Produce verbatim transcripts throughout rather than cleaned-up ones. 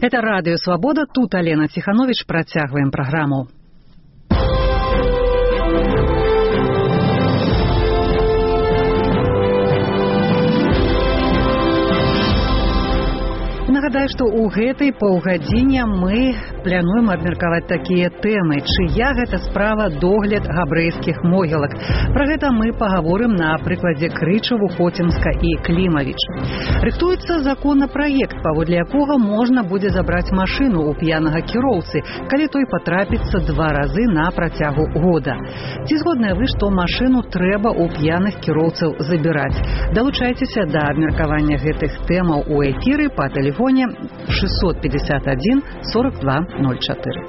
Это радио «Свобода». Тут Алена Тиханович. Протягиваем программу. Нагадаю, што ў гэтай паўгадзіне мы плануем абмеркаваць такія тэмы. Чыя гэта справа догляд габрэйскіх могілак. Пра гэта мы пагаворым на прыкладзе Крычаву, Хоцімска і Клімавіч. Рыхтуецца законапраект, паводле якога можна будзе забраць машыну ў п'янага кіроўцы, калі той патрапіцца два разы на працягу года. Ці згодныя вы, што машыну трэба ў п'яных кіроўцаў забіраць? Далучайцеся да абмеркавання гэтых тэмаў у эфіры па тэлефоне шестьсот пятьдесят один сорок два ноль четыре.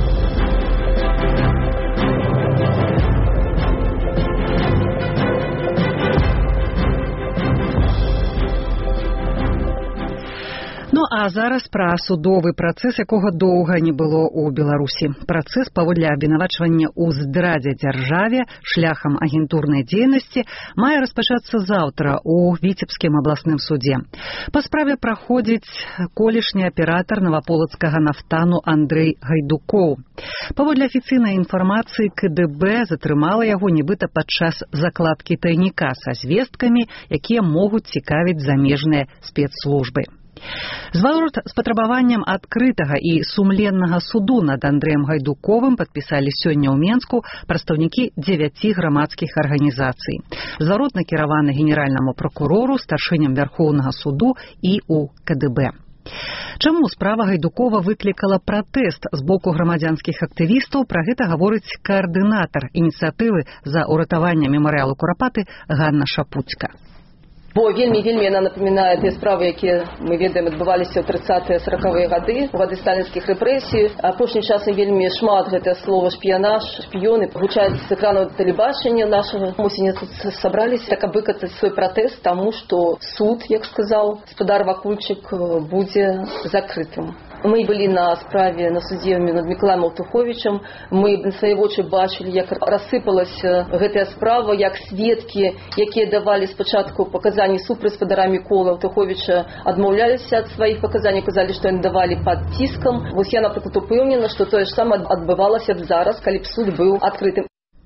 Ну а зараз пра судовы працэс, якога доўга не было ў Беларусі. Працэс паводле абвінавачвання ў здрадзе дзяржаве шляхам агентурнай дзейнасці мае распачацца заўтра ў Віцебскім абласным судзе. Па справе праходзіць колішні аператар наваполацкага нафтану Андрэй Гайдукоў. Паводле афіцыйнай інфармацыі ка дэ бэ затрымала яго нібыта падчас закладкі тайніка са звесткамі, якія могуць цікавіць замежныя спецслужбы. Зварот з патрабаваннем адкрытага і сумленнага суду над Андрэем Гайдуковым падпісалі сёння ў Менску прадстаўнікі дзевяці грамадскіх арганізацый. Зварот накіраваны генеральнаму пракурору, старшыням Вярхоўнага суду і ў ка дэ бэ. Чаму справа Гайдукова выклікала пратэст з боку грамадзянскіх актывістаў, пра гэта гаворыць каардынатар ініцыятывы за ўратаванне мемарыялу Курапаты Ганна Шапуцька. Бо вельмі-вельмі яна напамінае тыя справы, якія мы ведаем адбываліся ў трыццатыя саракавыя гады, у гады сталінскіх рэпрэсій. Апошнім часам вельмі шмат гэтае слова шпіянаж, шпіёны гучаць з экранаў тэлебачання нашага. Мы сёння тут сабраліся, так выкатаць свой пратэст таму, што суд, як сказаў гаспадар Вакульчык, будзе закрытым. Мы былі на справе на судзе над Мікалаем Алтуховічам. Мы на свае вочы бачылі, як рассыпалася гэтая справа, як сведкі, якія давалі спачатку паказанні супраць гаспадара Міколы Алтуховіча, адмаўляліся ад сваіх паказанняў, казалі, што яны давалі пад ціскам. Вось я, напрыклад, упэўнена, што тое ж самае адбывалася б зараз, калі б суд быў адкрытым.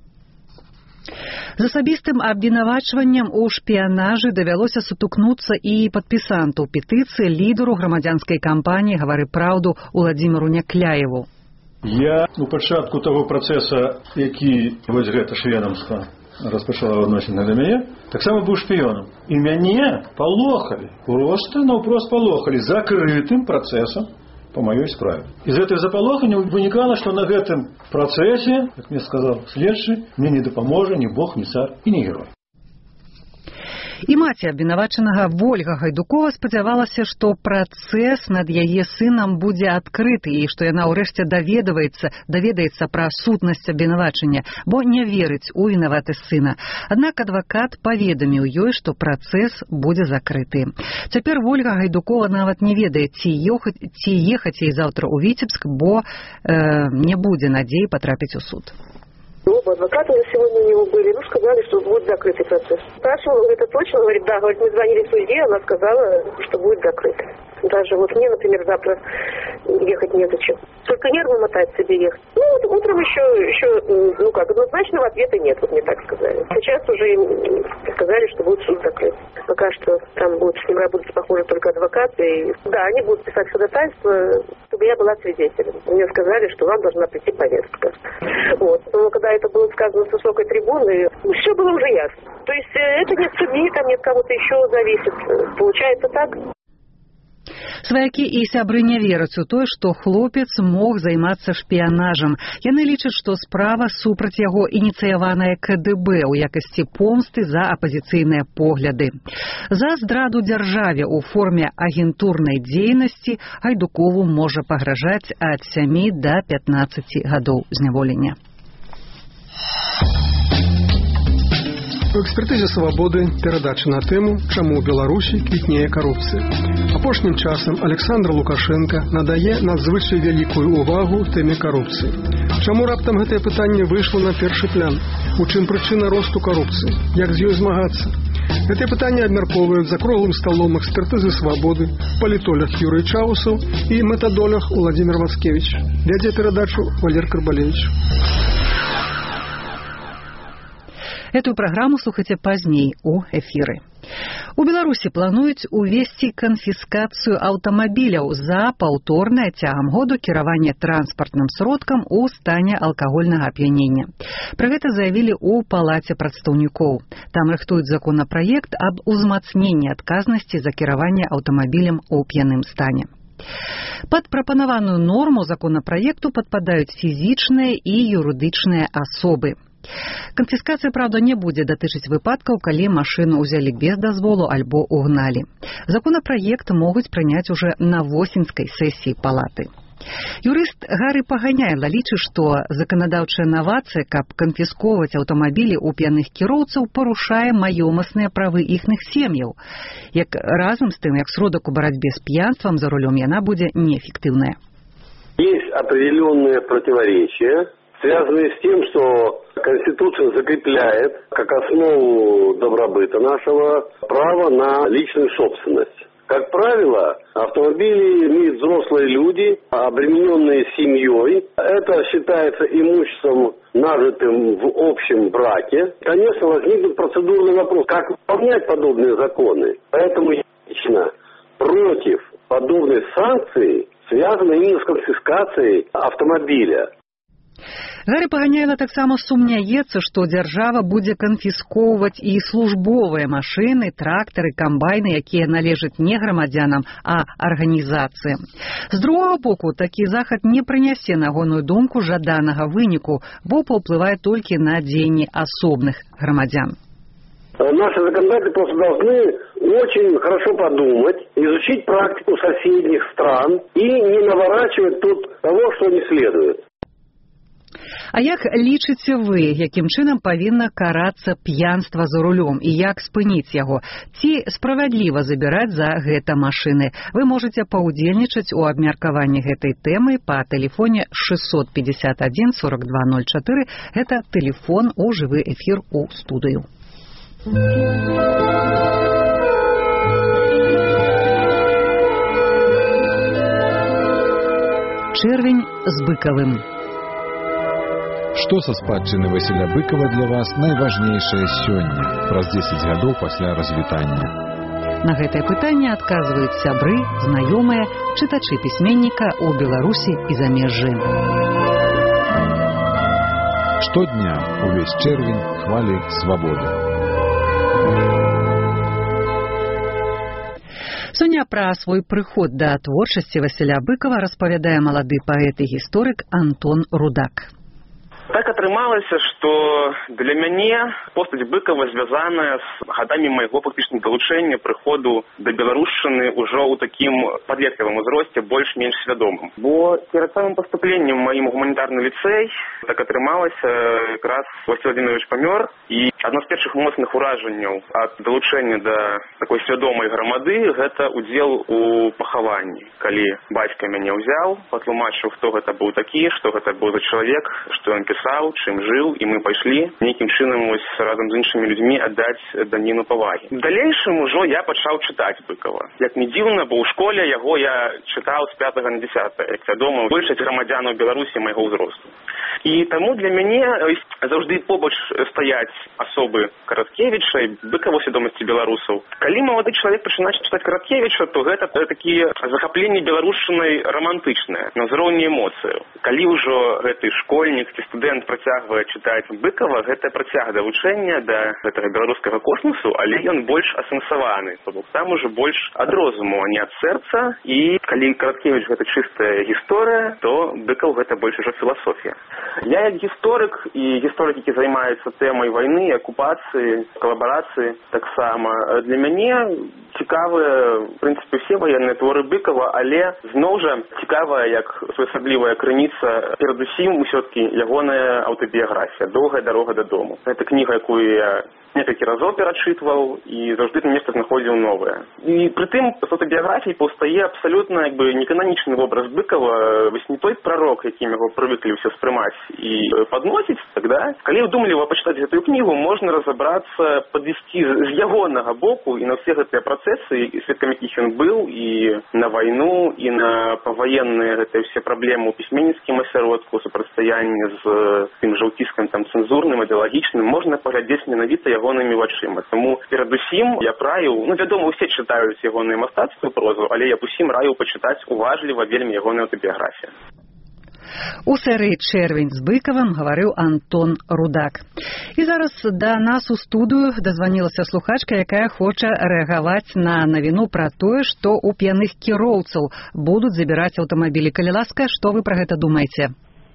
З асабістым абвінавачваннем у шпіянажы давялося сутыкнуцца і падпісанту петыцыі лідару грамадзянскай кампаніі «Гавары праўду» Уладзіміру Някляеву. Я у пачатку таго працэса, які вось гэта шведамства распачала адносіны да мяне, таксама быў шпіёнам. І мяне палохалі, проста наўпрост палохалі закрытым працэсам по маёй справе. Из этой запалохання вынікала, што на гэтым працэсе, як мне сказаў следчы, мне не дапаможа ні Бог, ні цар і ні герой. І маці абвінавачанага Вольга Гайдукова спадзявалася, што працэс над яе сынам будзе адкрыты і што яна ўрэшце даведваецца, даведаецца пра сутнасць абвінавачання, бо не верыць у вінаватасць сына. Аднак адвакат паведаміў ёй, што працэс будзе закрыты. Цяпер Вольга Гайдукова нават не ведае, ці ехаць, ці ехаць ей заўтра ў Віцебск, бо э, не будзе надзеі потрапіць у суд. Оба адвоката сегодня у него были, ну, сказали, что будет закрытый процесс. Спрашивала, это точно? Говорит, да, говорит, мы звонили в суде, она сказала, что будет закрытый. Даже вот мне, например, завтра ехать незачем. Только нервы мотать себе ехать. Ну, вот утром еще, еще, ну как, однозначного ответа нет, вот мне так сказали. Сейчас уже им сказали, что будет суд закрыт. Пока что там будут с ним работать, похоже, только адвокаты. И, да, они будут писать ходатайство, чтобы я была свидетелем. Мне сказали, что вам должна прийти повестка. Вот. Но когда это было сказано с высокой трибуны, все было уже ясно. То есть это нет судьи, там нет кого-то еще зависит. Получается так. Сваякі і сябры не вераць у тое, што хлопец мог займацца шпіянажам. Яны лічаць, што справа супраць яго ініцыяваная ка дэ бэ ў якасці помсты за апазіцыйныя погляды. За здраду дзяржаве ў форме агентурнай дзейнасці Гайдукову можа пагражаць ад сямі да пятнаццаці гадоў зняволення. У экспертызе «Свабоды» перадача на тэму «Чаму ў Беларусі квітнее карупцыя». Апошнім часам Александр Лукашенко надае надзвычай вялікую ўвагу тэме карупцыі. Чаму раптам гэтае пытанне выйшло на першы план? У чым прычына росту карупцыі? Як з ёй змагацца? Гэтае пытанне абмяркоўваюць за круглым сталом экспертызы свабоды, палітолог Юрый Чаусаў і метадолог Владимир Вацкевич. Вядзе перадачу Валер Карбалевич. Эту праграму слухайце пазней у эфіры. У Беларусі плануюць увесці канфіскацыю аўтамабіляў за паўторнае цягам году кіраванне транспартным сродкам у стане алкагольнага ап'янення. Пра гэта заявілі ў палаце прадстаўнікоў. Там рыхтуюць законапраект аб узмацненні адказнасці за кіраванне аўтамабілем у п'яным стане. Пад прапанаваную норму законапраекту падпадаюць фізічныя і юрыдычныя асобы. Канфіскацыя, праўда, не будзе датычыць выпадкаў, калі машыну ўзялі без дазволу альбо угналі. Законапраект могуць прыняць уже на восеньскай сесіі палаты. Юрыст Гары Паганяйла лічыць, што заканадаўчая навацыя, каб канфісковаць аўтамабілі ў п'яных кіроўцаў, парушае маёмасныя правы іхных сем'яў. Як разам з тым, як сродак у барацьбе з п'янствам за рулём, яна будзе неэффектыўная. Есть определенные противоречия, связанные с тем, что Конституция закрепляет как основу добробыта нашего право на личную собственность. Как правило, автомобили имеют взрослые люди, обремененные семьей. Это считается имуществом, нажитым в общем браке. Конечно, возникнет процедурный вопрос, как выполнять подобные законы. Поэтому я лично против подобной санкции, связанной именно с конфискацией автомобиля. Гары Паганяйла таксама сумняецца, што дзяржава будзе канфіскоўваць і службовыя машыны, трактары, камбайны, якія належаць не грамадзянам, а арганізацыям. З другога боку, такі захад не прынясе на ягоную думку жаданага выніку, бо паўплывае толькі на дзеянні асобных грамадзян. Наши законодатели просто должны очень хорошо подумать, изучить практику соседних стран и не наворачивать тут того, что не следует. А як лічыце вы, якім чынам павінна карацца п'янства за рулём і як спыніць яго? Ці справядліва забіраць за гэта машыны? Вы можаце паўдзельнічаць у абмеркаванні гэтай тэмы па тэлефоне шестьсот пятьдесят один сорок два ноль четыре. Гэта тэлефон у жывы эфір у студыю. Чэрвень з Быкавым. Што са спадчыны Васіля Быкава для вас найважнейшае сёння, праз дзесяць гадоў пасля развітання? На гэтае пытанне адказваюць сябры, знаёмыя, чытачы пісьменніка ў Беларусі і замежжы. Штодня увесь чэрвень хвалі свабоды. Сёння пра свой прыход да творчасці Васіля Быкава распавядае малады паэт і гісторык Антон Рудак. Так атрымалася, што для мяне постаць Быкава звязаная з гадамі майго фактычнага далучэння прыходу да беларушчыны ўжо ў такім падлеткавым узросце, больш-менш свядомым. Бо перад самым паступленнем у маім гуманітарны ліцэй так атрымалася, якраз Васіль Владимирович памёр, і адно з першых моцных уражанняў ад далучэння да такой свядомай грамады гэта удзел у пахаванні. Калі бацька мяне ўзяў, патлумачыў, хто гэта быў такі, што гэта быў за чалавек, што ён пісаў, чым жыў, і мы пайшлі нейкім чынам вось разам з іншымі людзьмі аддаць даніну павагі. У далейшым ужо я пачаў чытаць Быкава. Як не дзіўна, бо ў школе яго я чытаў з пятага на дзесятае, як вядома, большасць грамадзянаў Беларусі майго ўзросту. І таму для мяне заўжды побач стаяць асобы Караткевіча і Быкава ў свядомасці беларусаў. Калі малады чалавек пачынае чытаць Караткевіча, то гэта такія захапленні беларушчынай рамантычныя, на ўзроўні эмоцыяў. Калі ўжо гэты школьнік ці студэнт працягвае чытаць Быкава, гэта працяг далучэння да гэтага беларускага космосу, але ён больш асэнсаваны. То бок там ужо больш ад розуму, а не ад сэрца. І калі Караткевіч гэта чыстая гісторыя, то Быкаў гэта больш ужо філасофія. Я як гісторык і гісторык, які займаецца тэмай вайны, акупацыі, калабарацыі, таксама для мяне цікавыя, в прынцыпе, усе ваенныя творы Быкава, але зноў жа цікавая як своеасаблівая крыніца, перадусім усё-такі ягоная аўтабіяграфія «Доўгая дарога дадому». Гэта кніга, якую я некалькі разоў перачытваў і заўжды там нешта знаходзіў новае. І прытым з аўтабіяграфіі паўстае абсалютна як бы некананічны вобраз Быкова, вось не той прарок, якім яго прывыклі ўсе спрымаць і падносіць. Тогда, калі ўдумліва пачытаць гэтую кнігу, можна разабрацца, падвесці з ягонага боку і на ўсе гэтыя працэсы, сведкамі якіх ён быў, і на вайну, і на паваенныя гэтыя ўсе праблемы ў пісьменніцкім асяродку, супрацьстаянне з тым жаўціскам там цэнзурным, ідэалагічным, можна паглядзець менавіта ягонымі вачыма. Таму перадусім я б раіў, ну вядома, усе чытаюць ягоную мастацкую прозу, але я б усім раіў пачытаць уважліва вельмі ягоную аўтабіяграфію. У серыі «Чэрвень з Быкавым» гаварыў Антон Рудак. І зараз да нас у студыю дазванілася слухачка, якая хоча рэагаваць на навіну пра тое, што ў п'яных кіроўцаў будуць забіраць аўтамабілі. Калі ласка, што вы пра гэта думаеце?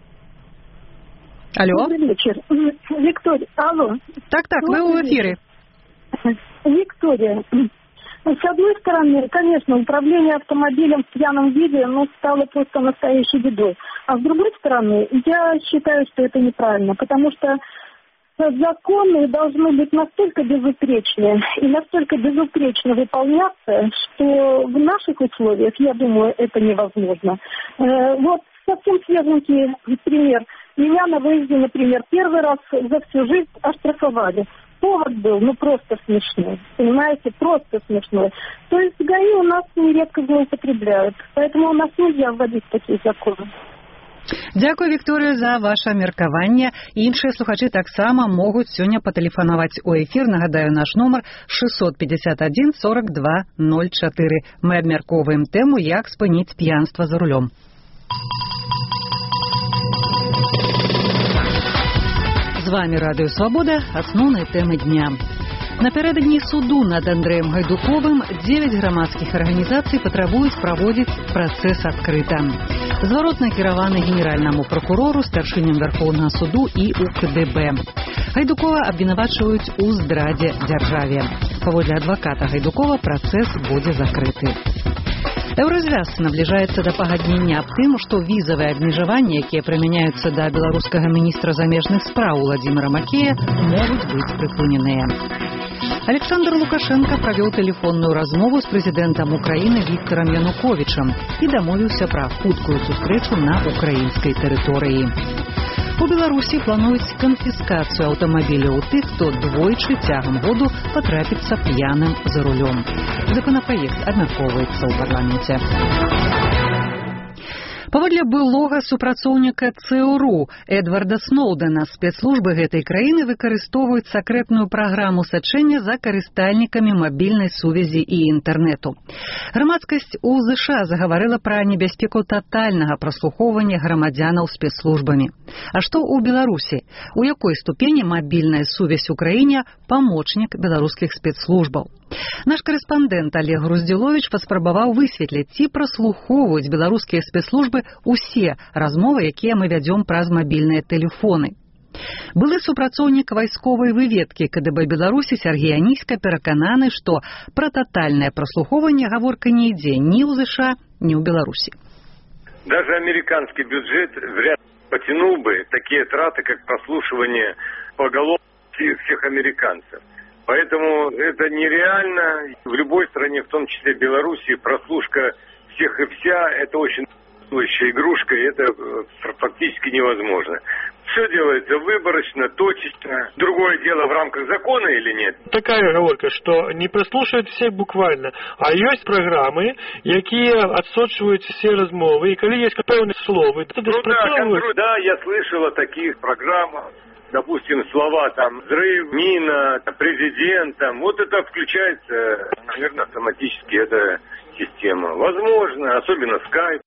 Алло? Добрый вечер. Виктория, алло. Так-так, вы в эфире. Виктория, с одной стороны, конечно, управление автомобилем в пьяном виде, ну, стало просто настоящей бедой. А с другой стороны, я считаю, что это неправильно, потому что законы должны быть настолько безупречны и настолько безупречно выполняться, что в наших условиях, я думаю, это невозможно. Вот совсем свеженький пример. Меня на выезде, например, первый раз за всю жизнь оштрафовали. Повод был, ну, просто смешной. Понимаете, просто смешной. То есть ГАИ у нас нередко злоупотребляют. Поэтому у нас нельзя вводить такие законы. Дзякуй, Вікторыя, за ваше меркаванне. Іншыя слухачы таксама могуць сёння патэлефанаваць у эфір. Нагадаю, наш нумар шестьсот пятьдесят один сорок два ноль четыре. Мы абмяркоўваем тэму, як спыніць п'янства за рулём. З вами Радыё Свабода, асноўныя тэмы дня. Напярэдадні суду над Андрэем Гайдуковым дзевяць грамадскіх арганізацый патрабуюць праводзіць працэс адкрыта. Зваротна кіраваны генеральнаму пракурору, старшыням Вярхоўнага суду і у ка дэ бэ. Гайдукова абвінавачваюць у здрадзе дзяржаве. Паводле адваката Гайдукова працэс будзе закрыты. Еўразвяз набліжаецца да пагаднення аб тым, што візавыя абмежаванні, якія прымяняюцца да беларускага міністра замежных спраў Владзіміра Макея, могуць быць прыпыненыя. Александр Лукашенко правёў тэлефонную размову з прэзідэнтам Украіны Віктарам Януковічам і дамовіўся пра хуткую сустрэчу на украінскай тэрыторыі. У Беларусі плануюць канфіскацыю аўтамабіляў у тых, хто двойчы цягам году патрапіцца п'яным за рулём. Законапраект абмяркоўваецца ў парламенце. Паводле былога супрацоўніка цэ эр у Эдварда Сноўдэна, спецслужбы гэтай краіны выкарыстоўваюць сакрэтную праграму сачэння за карыстальнікамі мабільнай сувязі і інтэрнэту. Грамадскасць у зэ ша загаварыла пра небяспеку татальнага праслухоўвання грамадзянаў спецслужбамі. А што ў Беларусі? У якой ступені мабільная сувязь у краіне памочнік беларускіх спецслужбаў? Наш корэспандэнт Олег Груздзіловіч паспрабаваў высветліць, ці праслухоўваюць беларускія спецслужбы усе размовы, якія мы вядзём праз мабільныя тэлефоны. Былы супрацоўнік вайсковай выведкі ка дэ бэ Беларусі Сергей Аніська перакананы, што пра татальнае праслухоўванне гаворка не ідзе ні ў зэ ша, ні ў Беларусі. Даже американский бюджет вряд ли потянул бы такие траты, как прослушивание поголовно всех американцев. Поэтому это нереально. В любой стране, в том числе Беларуси, прослушка всех и вся – это очень стоящая игрушка, и это фактически невозможно. Все делается выборочно, точечно. Другое дело, в рамках закона или нет. Такая оговорка, что не прослушают всех буквально, а есть программы, якія отсочивают все размовы, и когда есть певные словы, это ну, да, контроль, да, я слышал о таких программах. Допустим, слова там взрыв, мина, президент, там, вот это включается, наверное, автоматически эта система. Возможно, особенно скайп.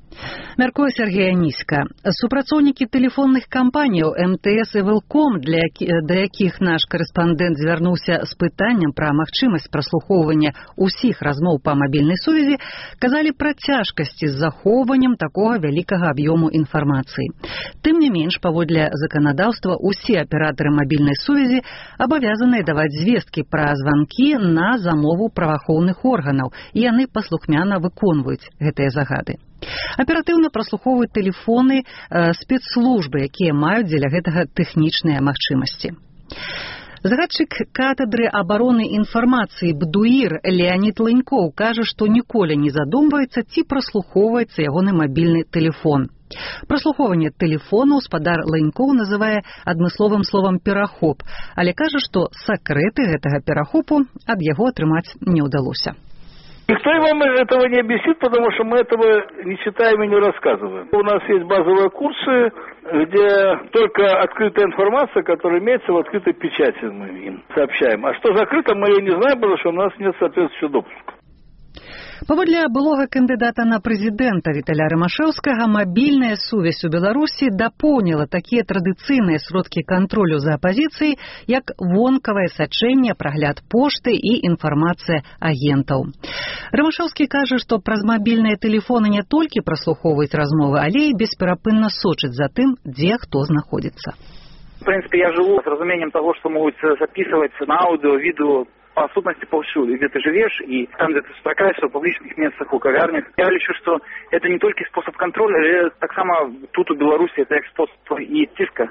Мяркуе Сергей Аніська. Супрацоўнікі тэлефонных кампаніяў эм тэ эс і Вэлком, для які, да якіх наш корэспандэнт звярнуўся з пытаннем пра магчымасць праслухоўвання ўсіх размоў па мабільнай сувязі, казалі пра цяжкасці з захоўваннем такога вялікага аб'ёму інфармацыі. Тым не менш, паводле заканадаўства, усе аператары мабільнай сувязі абавязаныя даваць звесткі пра званкі на замову праваахоўных органаў, і яны паслухмяна выконваюць гэтыя загады. Аператыўна праслухоўваюць тэлефоны э, спецслужбы, якія маюць дзеля гэтага тэхнічныя магчымасці. Загадчык катедры абароны інфармацыі БДУІР Леонид Лынькоў кажа, што ніколі не задумваецца, ці праслухоўваецца ягоны мабільны тэлефон. Праслухоўванне тэлефону гаспадар Лынькоў называе адмысловым словам «перахоп», але кажа, што сакрэты гэтага перахопу ад яго атрымаць не ўдалося. Никто вам этого не объяснит, потому что мы этого не читаем и не рассказываем. У нас есть базовые курсы, где только открытая информация, которая имеется в открытой печати, мы им сообщаем. А что закрыто, мы ее не знаем, потому что у нас нет соответствующего допуска. Паводле былога кандыдата на прэзідэнта Віталя Рымашэўскага, мабільная сувязь у Беларусі дапоўніла такія традыцыйныя сродкі кантролю за апазіцыяй, як вонкавае сачэнне, прагляд пошты і інфармацыя агентаў. Рымашэўскі кажа, што праз мабільныя тэлефоны не толькі праслухоўваюць размовы, але і бесперапынна сочаць за тым, дзе хто знаходзіцца. В принципе, я живу с разумением того, что могут записывать на аудио, видео, по сутности повсюду, где ты живешь, и там, где ты спракаешься, в публичных местах, у кавярнях. Я лечу, что это не только способ контроля, але так само тут у Беларуси это як способ и тиска.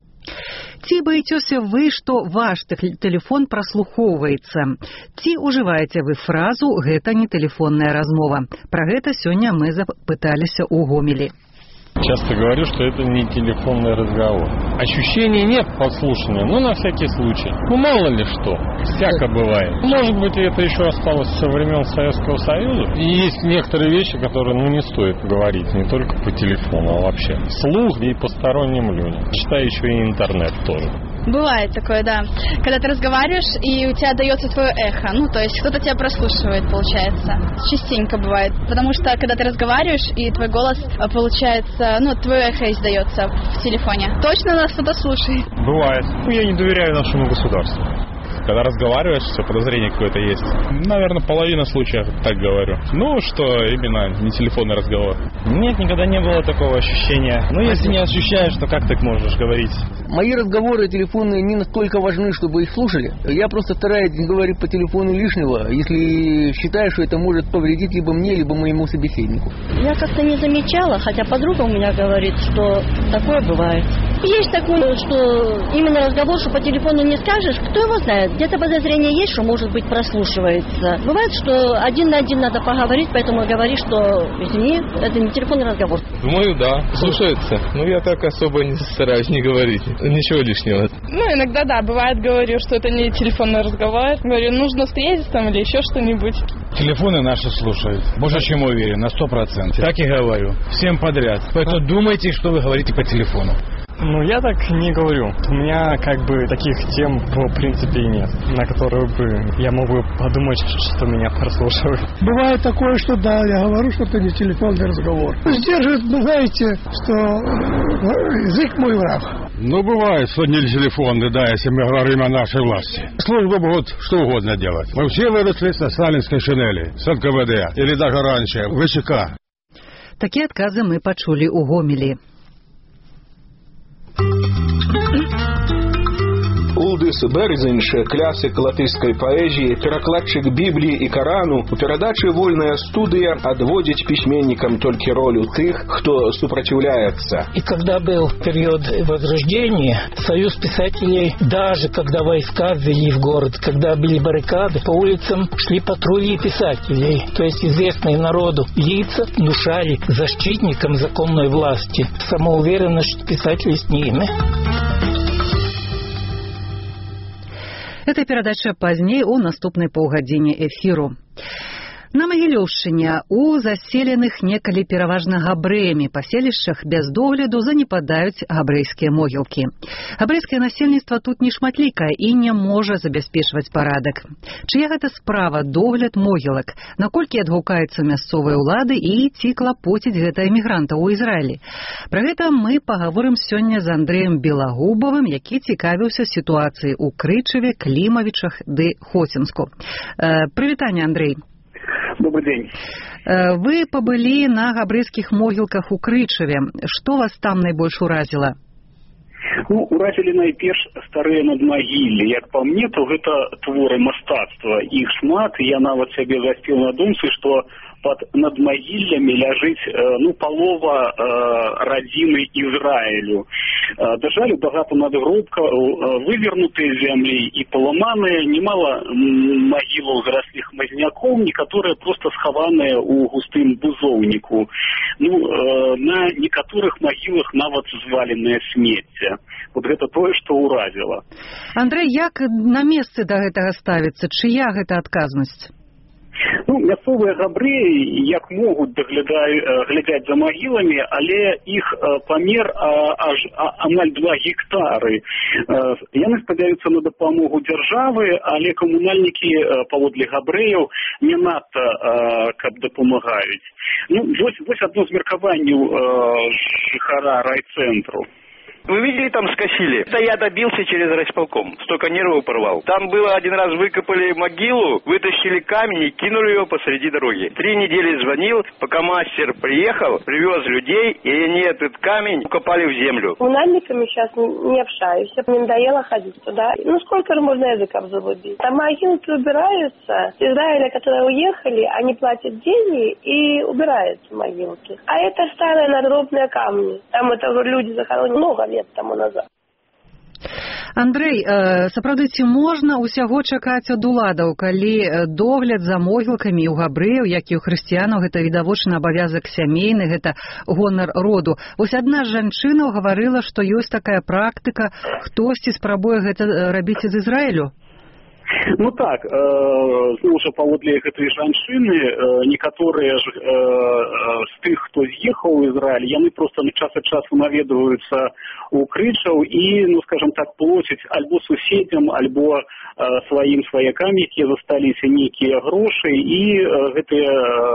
Ці баіцёся вы, што ваш тэлефон праслухоўваецца? Ці ўжываеце вы фразу «гэта не тэлефонная размова»? Пра гэта сёння мы запыталіся ў Гомелі. Часто говорю, что это не телефонный разговор. Ощущения нет подслушивания, но на всякий случай. Ну, мало ли что. Всяко бывает. Может быть, это еще осталось со времен Советского Союза. И есть некоторые вещи, которые, ну, не стоит говорить. Не только по телефону, а вообще. Вслух и посторонним людям. Считай, еще и интернет тоже. Бывает такое, да. Когда ты разговариваешь, и у тебя дается твое эхо. Ну, то есть кто-то тебя прослушивает, получается. Частенько бывает. Потому что, когда ты разговариваешь, и твой голос, получается, ну, твое эхо издается в телефоне. Точно нас кто-то слушает? Бывает. Ну, я не доверяю нашему государству. Когда разговариваешь, все, подозрение какое-то есть. Наверное, половина случаев так говорю. Ну, что именно не телефонный разговор. Нет, никогда не было такого ощущения. Ну, если не ощущаешь, то как ты можешь говорить? Мои разговоры телефонные не настолько важны, чтобы их слушали. Я просто стараюсь не говорить по телефону лишнего, если считаю, что это может повредить либо мне, либо моему собеседнику. Я как-то не замечала, хотя подруга у меня говорит, что такое бывает. Есть такое, что именно разговор, что по телефону не скажешь, кто его знает. Где-то подозрение есть, что, может быть, прослушивается. Бывает, что один на один надо поговорить, поэтому говоришь, что, извини, это не телефонный разговор. Думаю, да, слушается. Но я так особо не стараюсь не говорить. Ничего лишнего. Ну, иногда, да, бывает, говорю, что это не телефонный разговор. Говорю, нужно встретиться там или еще что-нибудь. Телефоны наши слушают. Больше чем уверен, на сто процентов. Так и говорю. Всем подряд. Поэтому думайте, что вы говорите по телефону. Ну, я так не говорю. У меня как бы таких тем, в принципе, и нет, на которые бы я мог бы подумать, что меня прослушивают. Бывает такое, что да, я говорю, что это не телефонный разговор. Сдерживает, вы знаете, что язык мой враг. Ну, бывает, что не телефонный, да, если мы говорим о нашей власти. Служба будет что угодно делать. Мы все выросли на сталинской шинели, с эн ка вэ дэ, или даже раньше, в вэ че ка. Такие отказы мы почули у Гомелі. Улдыс Берзинш, класик латышской поэзии, перакладчик Библии и Корану, у передачи «Вольная студия» отводит письменникам только роль тех, кто сопротивляется. И когда был период Возрождения, Союз писателей, даже когда войска ввели в город, когда были баррикады, по улицам шли патрули писателей, то есть известные народу лица внушали защитникам законной власти самоуверенность, что писатели с ними. Эта перадача пазней у наступнай паўгадзіне эфіру. На Магілёўшчыне у заселеных некалі пераважна габрэямі паселішчах без догляду занепадаюць габрэйскія могілкі. Габрэйскае насельніцтва тут не шматлікае і не можа забяспечваць парадак. Чыя гэта справа догляд могілак? Наколькі адгукаюцца мясцовыя ўлады і ці клапоціць гэта эмігрантаў у Ізраілі? Пра гэта мы пагаворым сёння з Андрэем Белагубавым, які цікавіўся сітуацыяй у Крычаве, Клімавічах ды Хоцінску. Э, Прывітанне, Андрэй. Добрый день. Вы побыли на габрэйскіх могілках у Крычаве. Што вас там найбольш уразіла? Ну, уразілі найперш старыя надмагіллі. Як па мне, то гэта творы мастацтва. Іх шмат, я нават сябе заспеў на думцы, што под надмагіллямі ляжыць ну палова радзімы Ізраілю. Дажалі багато надгробкаў вывернутыя зямлі і паламаныя, немало магілаў зараслых хмызняком, некаторыя просто схаваныя ў густым бузоўніку. Ну, на некаторых магілах нават зваленае смецце. Вот гэта тое, што ўразіла. Андрэй, як на месцы да гэтага ставіцца? Чыя гэта адказнасць? Ну, мясцовыя габрэі, як могуць, глядзяць за магіламі, але іх памер аж амаль два гектары. Яны спадзяюцца на дапамогу дзяржавы, але камунальнікі, паводле габрэяў, не надта, каб дапамагаюць. Ну, вось, вось адно з меркаванняў жыхара райцэнтру. Вы видели, там скосили? Это я добился через райисполком. Столько нервов порвал. Там было один раз выкопали могилу, вытащили камень и кинули его посреди дороги. Три недели звонил, пока мастер приехал, привез людей, и они этот камень укопали в землю. С коммунальниками сейчас не общаюсь. Мне надоело ходить туда. Ну сколько же можно языков заблудить? Там могилки убираются. С Израиля, которые уехали, они платят деньги и убираются могилки. А это старые надгробные камни. Там это люди захоронены много лет тому назад. Андрэй, сапраўды, ці можна ўсяго чакаць ад уладаў, калі догляд за могілкамі ў габрэяў, як і ў хрысціянаў, гэта відавочны абавязак сямейны, гэта гонар роду. Вось адна з жанчынаў гаварыла, што ёсць такая практыка, хтосьці спрабуе гэта рабіць з Ізраілю? Ну так, э, зноў жа паводле гэтай жанчыны, э, некаторыя ж э, з тых, хто з'ехаў у Ізраіль, яны проста на час ад часу наведваюцца ў крычаў і, ну скажем так, плоцяць альбо суседзям, альбо э, сваім сваякам, якія засталіся, нейкія грошы, і э, гэтыя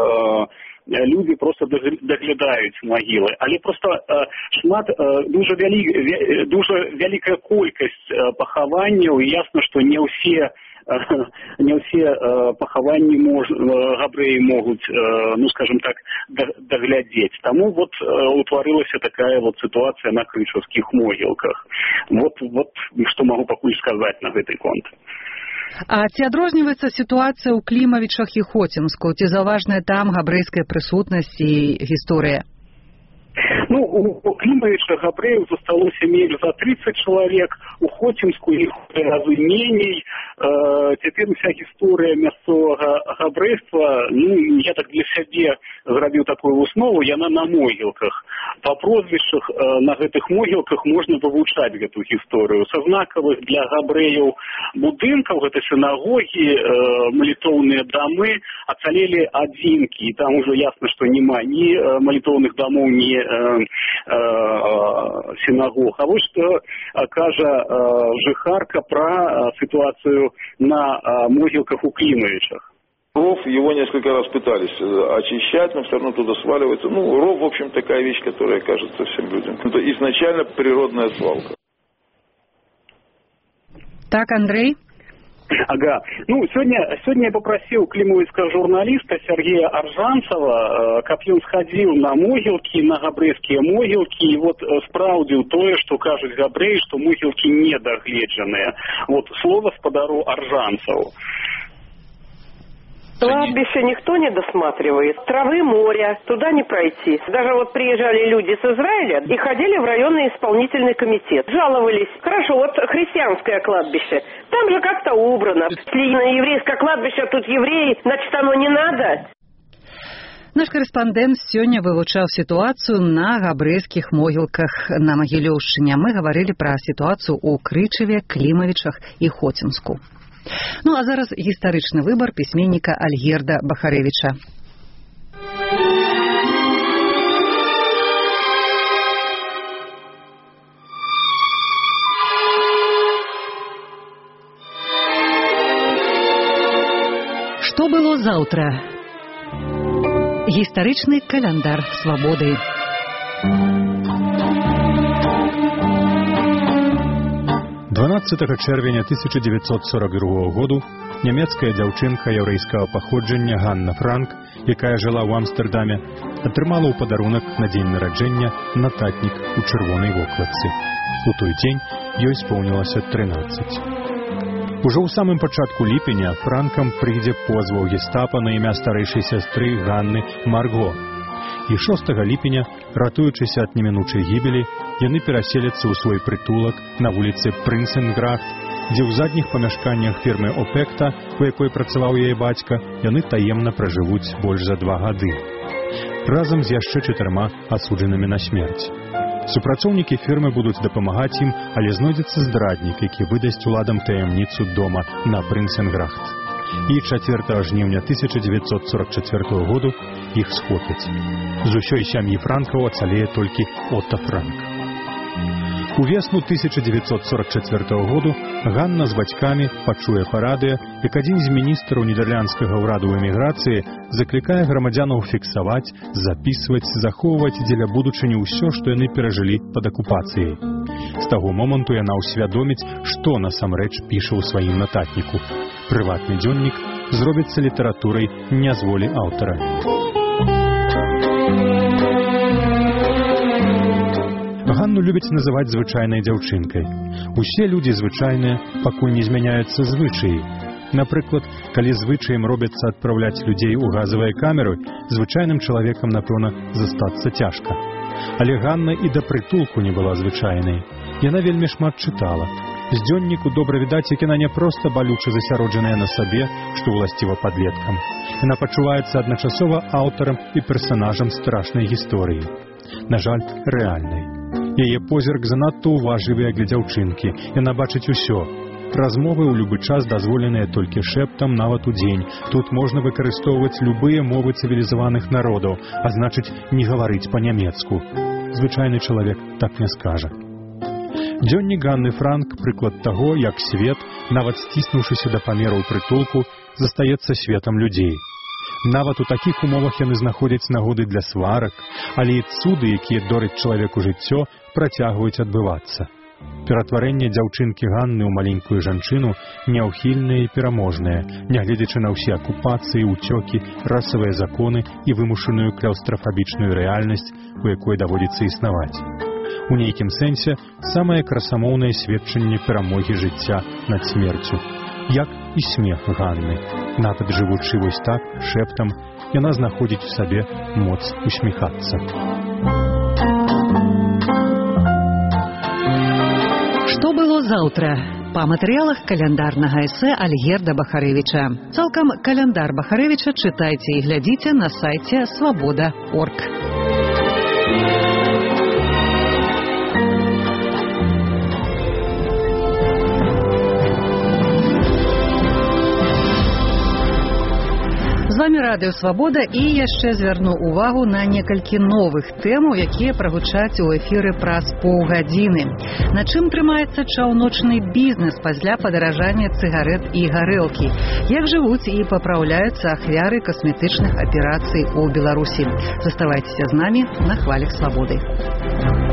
э, люди просто даглядаюць магілы. Але просто э, шмат, э, дуже, вялі, вя, дуже вялікая колькасць э, пахаванняў, і ясна, што не ўсе не ўсе э, пахаванні мож, э, габрэі могуць, э, ну скажем так, даглядзець. Таму вот э, утварылася такая вот сітуацыя на крычаўскіх могілках. Вот, вот што магу пакуль сказаць на гэты конт. А ці адрозніваецца сітуацыя ў Клімавічах і Хоцімску? Ці заўважная там габрэйская прысутнасць і гісторыя? Ну, у Клімавічах габрэяў засталося менш за тридцать чалавек, у Хоцімску іх разы меней. Э, цяпер уся гісторыя мясцовага габрэйства, ну, я так для сябе зрабіў такую выснову, яна на могілках. Па прозвішчах э, на гэтых могілках можна вывучаць гэту гісторыю. Са знакавых для габрэяў будынкаў, гэта сінагогі, э, малітоўныя дамы, ацалелі адзінкі, і там ужо ясна, што няма ні э, малітоўных дамоў, ні э, э, сінагог. А вось што кажа э, жыхарка пра ситуацию на а, могилках у Климовичах. Ров, его несколько раз пытались очищать, но все равно туда сваливается. Ну, ров, в общем, такая вещь, которая кажется всем людям. Это изначально природная свалка. Так, Андрей? Ага. Ну, сегодня, сегодня я попросил климовицкого журналиста Сергея Аржанцева, каб ён сходил на могилки, на габрэйские могилки, и вот спраўдзіў тое, что кажуць габрэі, что могилки недогледжанные. Вот слово спадару Аржанцеву. Кладбище никто не досматривает. Травы, моря, туда не пройти. Даже вот приезжали люди с Израиля и ходили в районный исполнительный комитет. Жаловались. Хорошо, вот христианское кладбище. Там же как-то убрано. Если на еврейское кладбище, тут евреи, значит, оно не надо. Наш корэспандэнт сёння вывучаў сітуацыю на габрэйскіх могілках на Магілёўшчыне. Мы гаварылі пра сітуацыю ў Крычаве, Клімавічах і Хоцімску. Ну а зараз гістарычны выбар пісьменніка Альгерда Бахарэвіча. Што было заўтра? Гістарычны каляндар свабоды. дванаццатага чэрвеня тысяча девятьсот сорок другога году нямецкая дзяўчынка яўрэйскага паходжання Ганна Франк, якая жыла ў Амстэрдаме, атрымала ў падарунак на дзень нараджэння нататнік у чырвонай вокладцы. У той дзень ёй споўнілася трынаццаць. Ужо ў самым пачатку ліпеня Франкам прыйдзе позваў гестапа на імя старэйшай сястры Ганны Марго. І шостага ліпеня, ратуючыся ад немінучай гібелі, яны пераселяцца ў свой прытулак на вуліцы Прынсенграхт, дзе ў задніх памяшканнях фірмы Опекта, у якой працаваў яе бацька, яны таемна пражывуць больш за два гады. Разам з яшчэ чатырма асуджанымі на смерць. Супрацоўнікі фірмы будуць дапамагаць ім, але знойдзецца здраднік, які выдасць уладам таямніцу дома на Прынсенграхт. І чацвёртага жніўня тысяча дзевяцьсот сорок чацвёртага году іх схопяць. З усёй сям'і Франкаў ацалее толькі Отто Франк. У весну тысяча дзевяцьсот сорок чацвёртага году Ганна з бацькамі пачуе па радыё, як адзін з міністраў нідерландскага ўраду ў эміграцыі заклікае грамадзянаў фіксаваць, запісваць, захоўваць дзеля будучыні ўсё, што яны перажылі пад акупацыяй. З таго моманту яна ўсвядоміць, што насамрэч піша ў сваім нататніку. Прыватны дзённік зробіцца літаратурай не з волі аўтара. Ганну любяць называць звычайнай дзяўчынкай. Усе людзі звычайныя, пакуль не змяняюцца звычаі. Напрыклад, калі звычаем робяцца адпраўляць людзей у газавыя камеры, звычайным чалавекам, напэўна, застацца цяжка. Але Ганна і да прытулку не была звычайнай. Яна вельмі шмат чытала. З дзённіку добра відаць, як яна не проста балюча засяроджаная на сабе, што ўласціва падлеткам. Яна пачуваецца адначасова аўтарам і персанажам страшнай гісторыі. На жаль, рэальнай. Яе позірк занадта уважлівыя для дзяўчынкі. Яна бачыць усё. Размовы ў любы час дазволеныя толькі шэптам нават у дзень. Тут можна выкарыстоўваць любыя мовы цывілізаваных народаў, а значыць, не гаварыць па-нямецку. Звычайны чалавек так не скажа. Дзённік Ганны Франк – прыклад таго, як свет, нават сціснуўшыся да памераў прытулку, застаецца светам людзей. Нават у такіх умовах яны знаходзяць нагоды для сварак, але і цуды, якія дораць чалавеку жыццё, працягваюць адбывацца. Ператварэнне дзяўчынкі Ганны ў маленькую жанчыну няўхільнае і пераможнае, нягледзячы на ўсе акупацыі, уцёкі, расавыя законы і вымушаную кляўстрафабічную рэальнасць, у якой даводзіцца існаваць. У нейкім сэнсе самае красамоўнае сведчанне перамогі жыцця над смерцю. Як і смех Ганны. Нават жывучы вось так, шэптам, яна знаходзіць у сабе моц усміхацца. Што было заўтра? Па матэрыялах каляндарнага эсэ Альгерда Бахарэвіча. Цалкам каляндар Бахарэвіча чытайце і глядзіце на сайце свабода точка орг. З вами Радыё Свабода, і яшчэ звярну увагу на некалькі новых тэмаў, якія прагучаць у эфіры праз паўгадзіны. На чым трымаецца чаўночны бізнес пасля падаражання цыгарэт і гарэлкі? Як жывуць і папраўляюцца ахвяры касметычных аперацый у Беларусі? Заставайцеся з намі на хвалях свабоды.